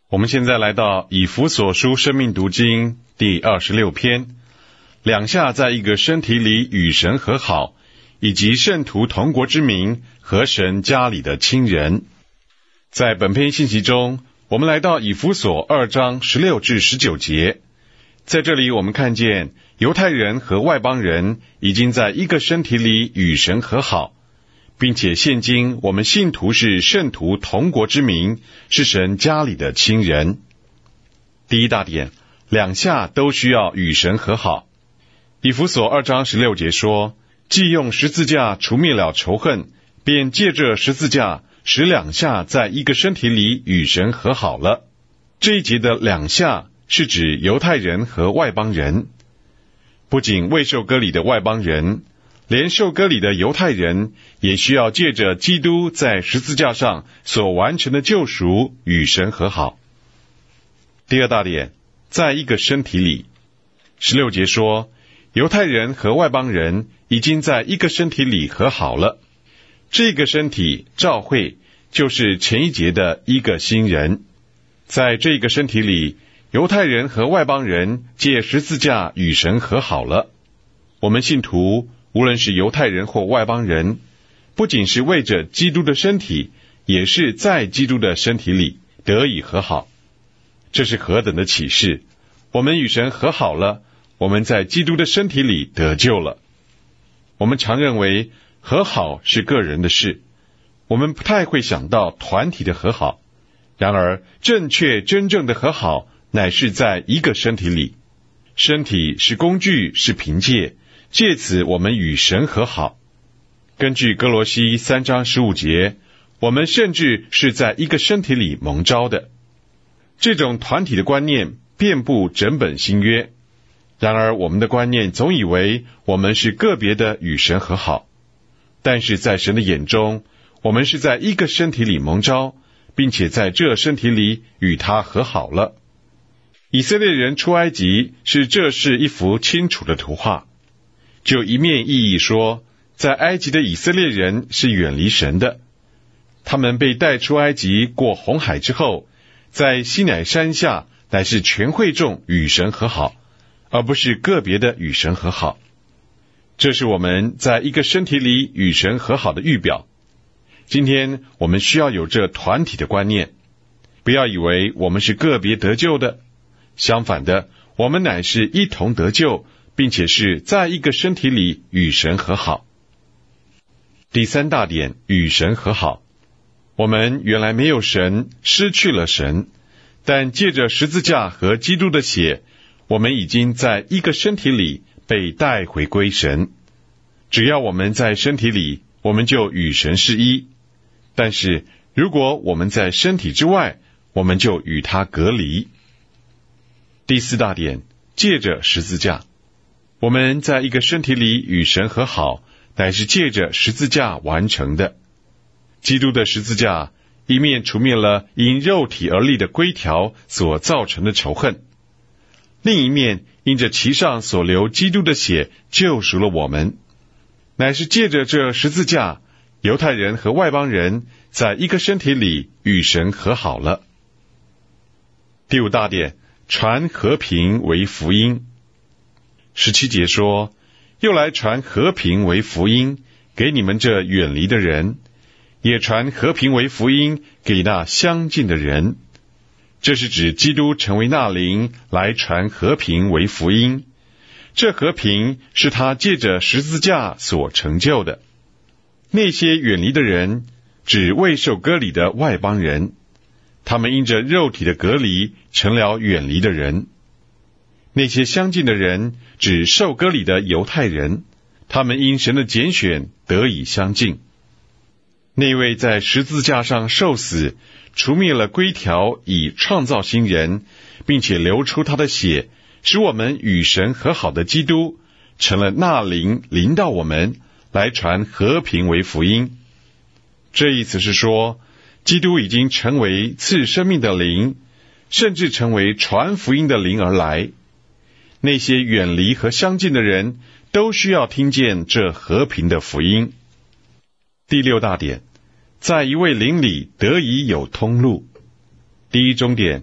我们现在来到以弗所书生命读经第26篇，两下在一个身体里与神和好，以及圣徒同国之民和神家里的亲人。在本篇信息中，我们来到以弗所2章16至19节，在这里我们看见犹太人和外邦人已经在一个身体里与神和好，并且现今我们信徒是圣徒同国之民，是神家里的亲人。第一大点，两下都需要与神和好。以弗所2章16节说，既用十字架除灭了仇恨，便借着十字架使两下在一个身体里与神和好了。这一节的两下是指犹太人和外邦人，不仅未受割礼的外邦人，连受割礼的犹太人也需要借着基督在十字架上所完成的救赎与神和好。第二大点，在一个身体里。16节说，犹太人和外邦人已经在一个身体里和好了。这个身体教会就是前一节的一个新人。在这个身体里，犹太人和外邦人借十字架与神和好了。我们信徒无论是犹太人或外邦人，不仅是为着基督的身体，也是在基督的身体里得以和好。这是何等的启示！我们与神和好了，我们在基督的身体里得救了。我们常认为和好是个人的事，我们不太会想到团体的和好。然而正确真正的和好乃是在一个身体里。身体是工具，是凭借，借此我们与神和好。根据哥罗西3章15节，我们甚至是在一个身体里蒙召的。这种团体的观念遍布整本新约，然而我们的观念总以为我们是个别的与神和好，但是在神的眼中，我们是在一个身体里蒙召，并且在这身体里与他和好了。以色列人出埃及这是一幅清楚的图画。就一面意义说，在埃及的以色列人是远离神的，他们被带出埃及过红海之后，在西乃山下乃是全会众与神和好，而不是个别的与神和好。这是我们在一个身体里与神和好的预表。今天我们需要有这团体的观念，不要以为我们是个别得救的，相反的，我们乃是一同得救，并且是在一个身体里与神和好。第三大点，与神和好。我们原来没有神，失去了神，但借着十字架和基督的血，我们已经在一个身体里被带回归神。只要我们在身体里，我们就与神是一。但是如果我们在身体之外，我们就与他隔离。第四大点，借着十字架。我们在一个身体里与神和好，乃是借着十字架完成的。基督的十字架一面除灭了因肉体而立的规条所造成的仇恨，另一面因着其上所流基督的血救赎了我们。乃是借着这十字架，犹太人和外邦人在一个身体里与神和好了。第五大点，传和平为福音。17节说，又来传和平为福音，给你们这远离的人，也传和平为福音给那相近的人。这是指基督成为那灵，来传和平为福音。这和平是他借着十字架所成就的。那些远离的人，指未受割礼的外邦人，他们因着肉体的隔离成了远离的人。那些相近的人，指受割礼的犹太人，他们因神的拣选得以相近。那位在十字架上受死，除灭了规条，以创造新人，并且流出他的血，使我们与神和好的基督，成了那灵临到我们，来传和平为福音。这意思是说，基督已经成为赐生命的灵，甚至成为传福音的灵而来。那些远离和相近的人都需要听见这和平的福音。第六大点，在一位灵里得以有通路。第一终点，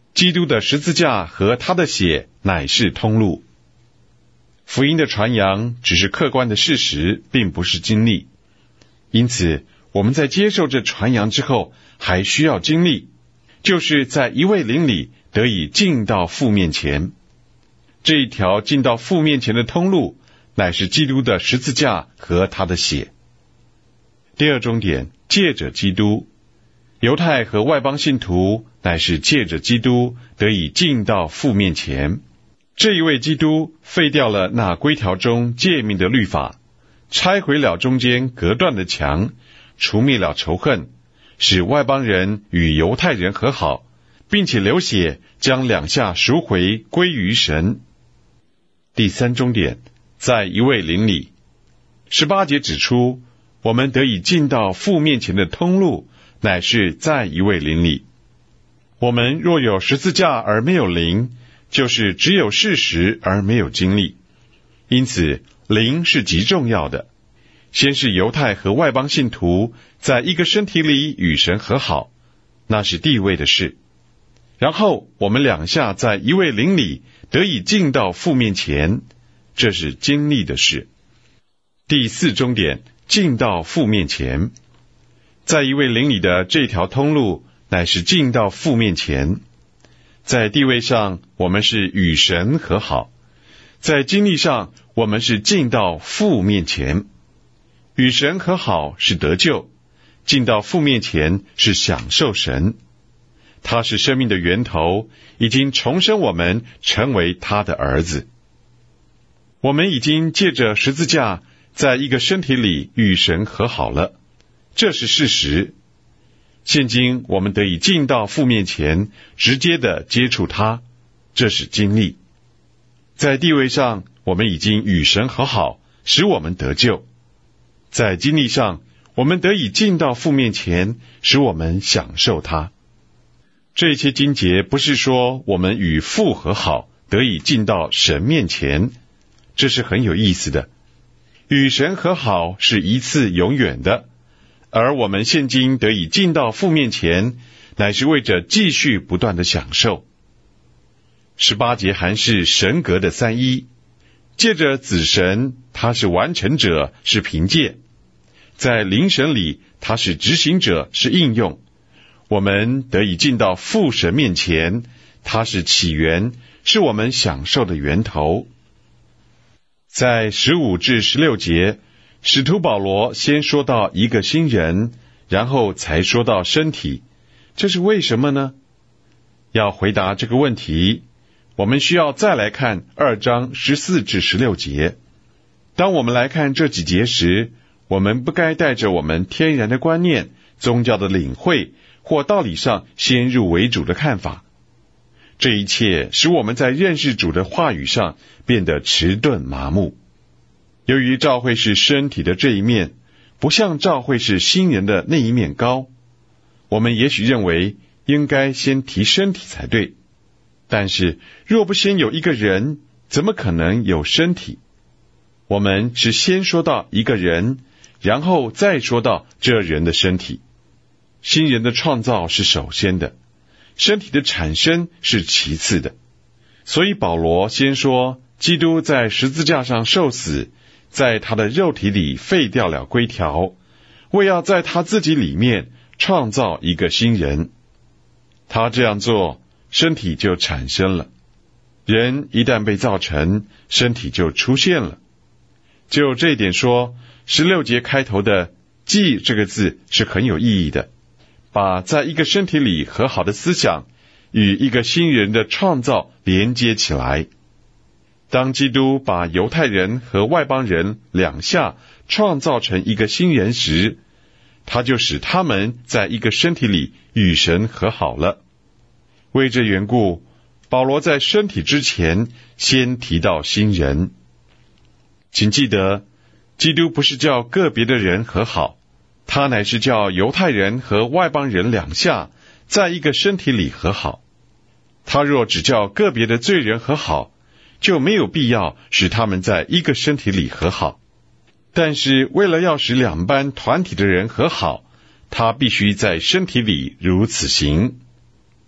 基督的十字架和他的血乃是通路。福音的传扬只是客观的事实，并不是经历。因此，我们在接受这传扬之后，还需要经历，就是在一位灵里得以进到父面前。这一条进到父面前的通路，乃是基督的十字架和他的血。第二重点，借着基督，犹太和外邦信徒乃是借着基督得以进到父面前。这一位基督废掉了那规条中诫命的律法，拆毁了中间隔断的墙，除灭了仇恨，使外邦人与犹太人和好，并且流血将两下赎回归于神。第三重点，在一位灵里。18节指出，我们得以进到父面前的通路，乃是在一位灵里。我们若有十字架而没有灵，就是只有事实而没有经历。因此，灵是极重要的。先是犹太和外邦信徒在一个身体里与神和好，那是地位的事。然后我们两下在一位灵里得以进到父面前，这是经历的事。第四重点，进到父面前。在一位灵里的这条通路，乃是进到父面前。在地位上，我们是与神和好；在经历上，我们是进到父面前。与神和好是得救，进到父面前是享受神。他是生命的源头，已经重生我们成为他的儿子。我们已经借着十字架在一个身体里与神和好了，这是事实。现今我们得以进到父面前，直接的接触他，这是经历。在地位上，我们已经与神和好，使我们得救；在经历上，我们得以进到父面前，使我们享受他。这些经节不是说我们与父和好，得以进到神面前，这是很有意思的。与神和好是一次永远的，而我们现今得以进到父面前，乃是为着继续不断的享受。18节含是神格的三一，借着子神，他是完成者，是凭借；在灵神里，他是执行者，是应用。我们得以进到父神面前，他是起源，是我们享受的源头。在15至16节，使徒保罗先说到一个新人，然后才说到身体，这是为什么呢？要回答这个问题，我们需要再来看2章14至16节。当我们来看这几节时，我们不该带着我们天然的观念、宗教的领会或道理上先入为主的看法。这一切使我们在认识主的话语上变得迟钝麻木。由于教会是身体的这一面，不像教会是新人的那一面高，我们也许认为应该先提身体才对。但是若不先有一个人，怎么可能有身体？我们是先说到一个人，然后再说到这人的身体。新人的创造是首先的，身体的产生是其次的。所以保罗先说，基督在十字架上受死，在他的肉体里废掉了规条，为要在他自己里面创造一个新人。他这样做，身体就产生了。人一旦被造成，身体就出现了。就这一点说，16节开头的祭这个字是很有意义的，把在一个身体里和好的思想与一个新人的创造连接起来。当基督把犹太人和外邦人两下创造成一个新人时，他就使他们在一个身体里与神和好了。为这缘故，保罗在身体之前先提到新人。请记得，基督不是叫个别的人和好，他乃是叫犹太人和外邦人两下在一个身体里和好。他若只叫个别的罪人和好，就没有必要使他们在一个身体里和好。但是为了要使两班团体的人和好，他必须在身体里如此行。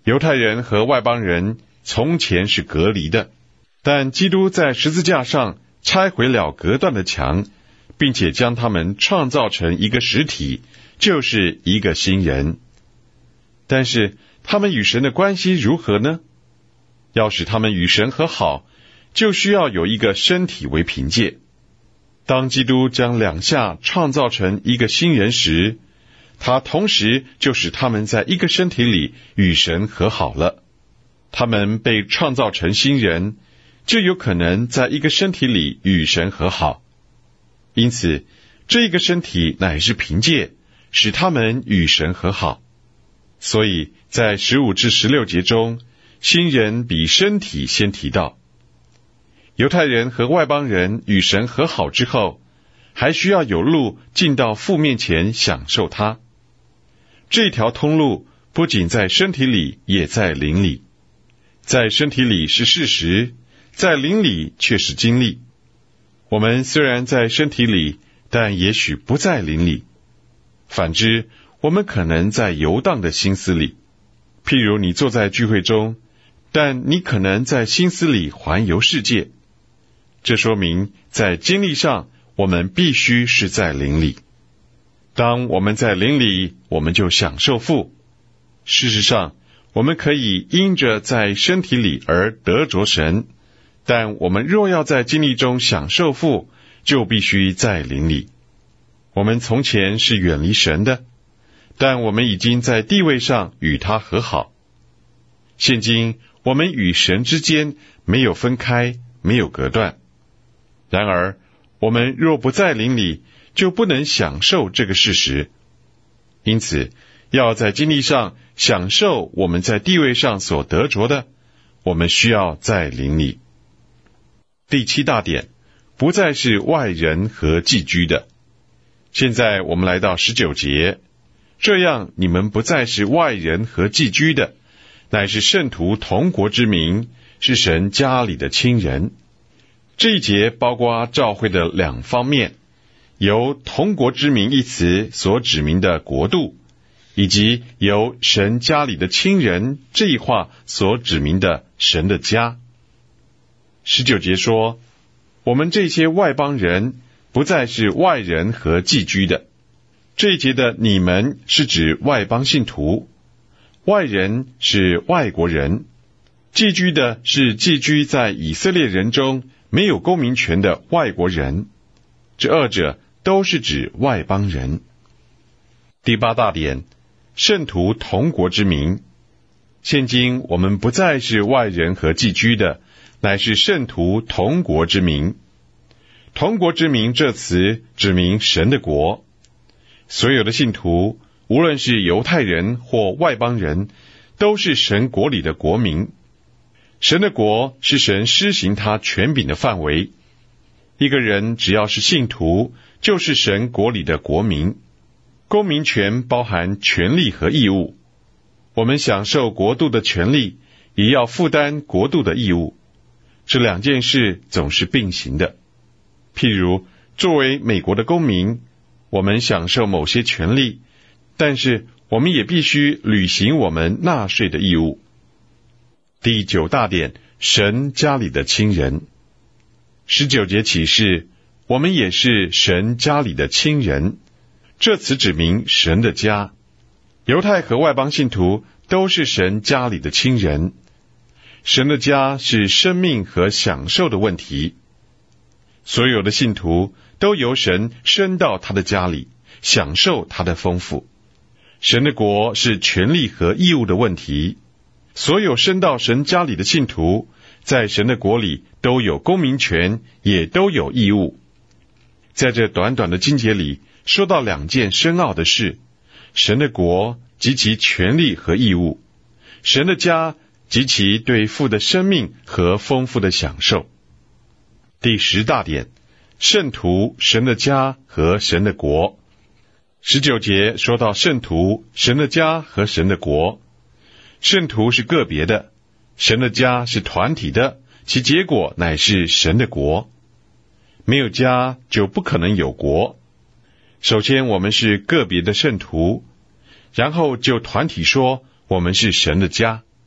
犹太人和外邦人从前是隔离的，但基督在十字架上拆毁了隔断的墙，并且将他们创造成一个实体，就是一个新人。但是他们与神的关系如何呢？要使他们与神和好，就需要有一个身体为凭借。当基督将两下创造成一个新人时，他同时就使他们在一个身体里与神和好了。他们被创造成新人，就有可能在一个身体里与神和好。因此，这个身体乃是凭借，使他们与神和好。所以在15至16节中，新人比身体先提到。犹太人和外邦人与神和好之后，还需要有路进到父面前享受他。这条通路不仅在身体里，也在灵里。在身体里是事实，在灵里却是经历。我们虽然在身体里，但也许不在灵里。反之，我们可能在游荡的心思里。譬如你坐在聚会中，但你可能在心思里环游世界。这说明在经历上，我们必须是在灵里。当我们在灵里，我们就享受父。事实上，我们可以因着在身体里而得着神，但我们若要在经历中享受父，就必须在灵里。我们从前是远离神的，但我们已经在地位上与他和好。现今我们与神之间没有分开，没有隔断。然而，我们若不在灵里，就不能享受这个事实。因此，要在经历上享受我们在地位上所得着的，我们需要在灵里。第7大点，不再是外人和寄居的。现在我们来到19节，这样你们不再是外人和寄居的，乃是圣徒同国之民，是神家里的亲人。这一节包括教会的2方面，由同国之民一词所指明的国度，以及由神家里的亲人这一话所指明的神的家。19节说，我们这些外邦人不再是外人和寄居的。这一节的你们是指外邦信徒，外人是外国人，寄居的是寄居在以色列人中没有公民权的外国人，这2者都是指外邦人。第8大点，圣徒同国之民。现今我们不再是外人和寄居的，乃是圣徒同国之民。同国之民这词指明神的国。所有的信徒，无论是犹太人或外邦人，都是神国里的国民。神的国是神施行他权柄的范围。一个人只要是信徒，就是神国里的国民。公民权包含权利和义务。我们享受国度的权利，也要负担国度的义务。这2件事总是并行的。譬如，作为美国的公民，我们享受某些权利，但是我们也必须履行我们纳税的义务。第9大点，神家里的亲人。19节启示，我们也是神家里的亲人。这词指明神的家。犹太和外邦信徒都是神家里的亲人。神的家是生命和享受的问题。所有的信徒都由神升到他的家里，享受他的丰富。神的国是权利和义务的问题。所有升到神家里的信徒，在神的国里都有公民权，也都有义务。在这短短的经节里，说到2件深奥的事：神的国及其权利和义务，神的家及其对父的生命和丰富的享受。第10大点，圣徒、神的家和神的国。19节说到圣徒、神的家和神的国。圣徒是个别的，神的家是团体的，其结果乃是神的国。没有家就不可能有国。首先我们是个别的圣徒，然后就团体说我们是神的家。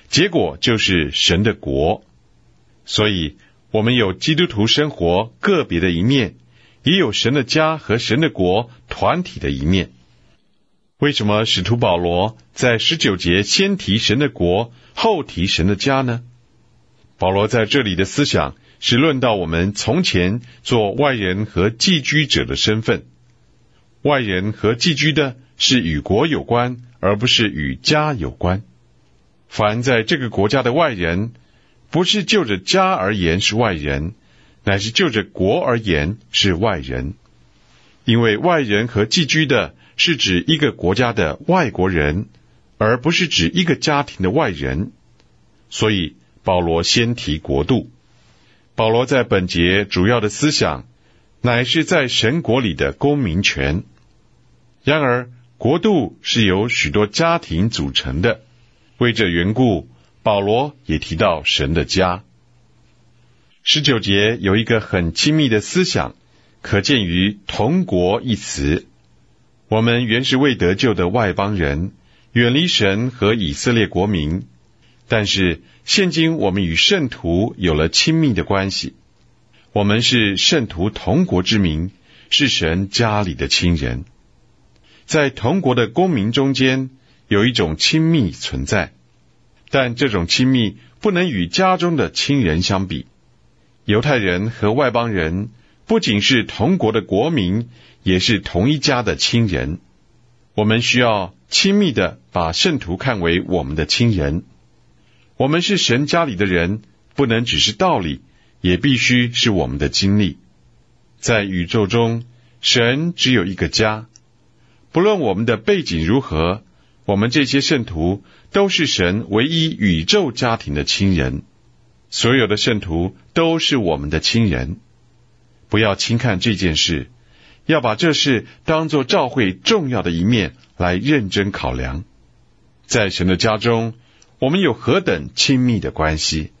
结果就是神的国。所以我们有基督徒生活个别的一面，也有神的家和神的国团体的一面。为什么使徒保罗在19节先提神的国，后提神的家呢？保罗在这里的思想是论到我们从前做外人和寄居者的身份。外人和寄居的是与国有关，而不是与家有关。凡在这个国家的外人，不是就着家而言是外人，乃是就着国而言是外人。因为外人和寄居的是指一个国家的外国人，而不是指一个家庭的外人。所以保罗先提国度。保罗在本节主要的思想乃是在神国里的公民权。然而国度是由许多家庭组成的，为这缘故保罗也提到神的家。19节有一个很亲密的思想，可见于同国一词。我们原是未得救的外邦人，远离神和以色列国民，但是现今我们与圣徒有了亲密的关系。我们是圣徒同国之民，是神家里的亲人。在同国的公民中间有一种亲密存在，但这种亲密不能与家中的亲人相比。犹太人和外邦人不仅是同国的国民，也是同一家的亲人。我们需要亲密地把圣徒看为我们的亲人。我们是神家里的人，不能只是道理，也必须是我们的经历。在宇宙中，神只有一个家。不论我们的背景如何，我们这些圣徒都是神唯一宇宙家庭的亲人。所有的圣徒都是我们的亲人。不要轻看这件事，要把这事当作教会重要的一面来认真考量。在神的家中，我们有何等亲密的关系？